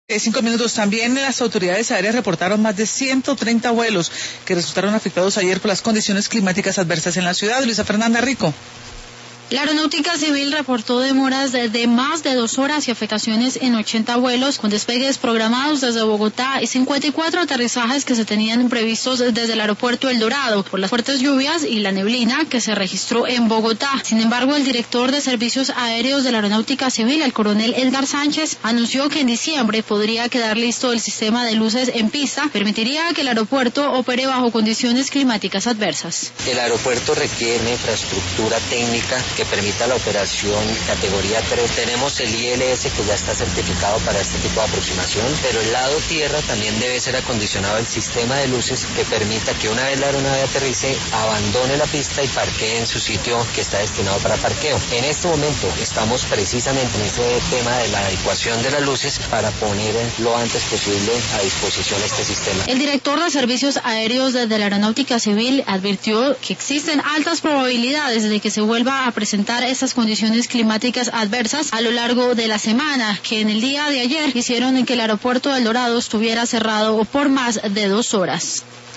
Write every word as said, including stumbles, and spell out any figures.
Eh, cinco minutos. También las autoridades aéreas reportaron más de ciento treinta vuelos que resultaron afectados ayer por las condiciones climáticas adversas en la ciudad. Luisa Fernanda Rico. La Aeronáutica Civil reportó demoras de, de más de dos horas y afectaciones en ochenta vuelos, con despegues programados desde Bogotá y cincuenta y cuatro aterrizajes que se tenían previstos desde el aeropuerto El Dorado por las fuertes lluvias y la neblina que se registró en Bogotá. Sin embargo, el director de Servicios Aéreos de la Aeronáutica Civil, el coronel Edgar Sánchez, anunció que en diciembre podría quedar listo el sistema de luces en pista, permitiría que el aeropuerto opere bajo condiciones climáticas adversas. El aeropuerto requiere una infraestructura técnica que permita la operación categoría tres. Tenemos el I L S que ya está certificado para este tipo de aproximación, pero el lado tierra también debe ser acondicionado el sistema de luces que permita que una vez la aeronave aterrice, abandone la pista y parquee en su sitio que está destinado para parqueo. En este momento estamos precisamente en ese tema de la adecuación de las luces para poner lo antes posible a disposición este sistema. El director de Servicios Aéreos de la Aeronáutica Civil advirtió que existen altas probabilidades de que se vuelva a presentar estas condiciones climáticas adversas a lo largo de la semana, que en el día de ayer hicieron que el aeropuerto del Dorado estuviera cerrado por más de dos horas.